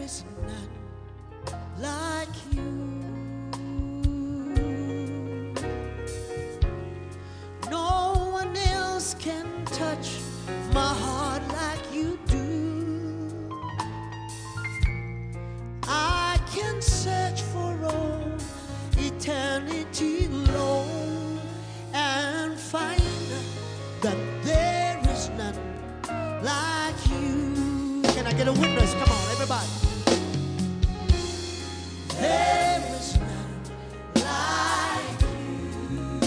is none like you. No one else can touch my heart like you do. I can search for all eternity long and find that there is none like you. Can I get a witness? Come on, everybody. There is none like you.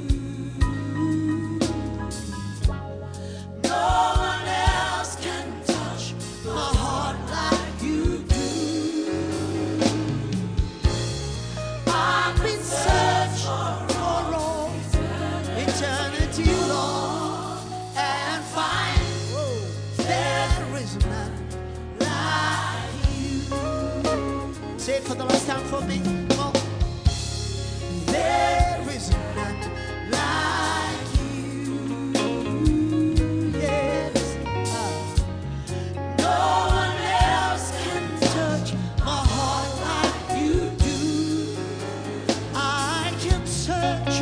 No one else can touch my heart like you do. I've been searching for all eternity long and find there is none like you. Say it for the last time for me. Come on. There is none like you. Yes. No one else can touch my heart like you do. I can search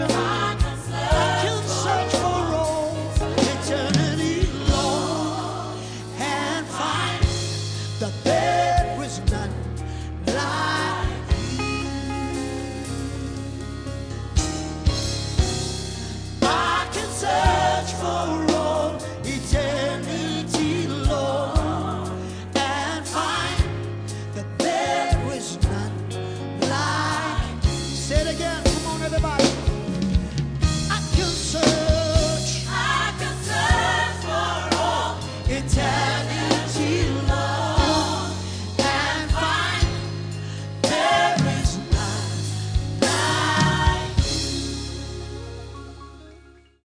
for all eternity long and find that there is none like you. I can search for all eternity long and find that there is none like you. Say it again, come on everybody. I can search for all eternity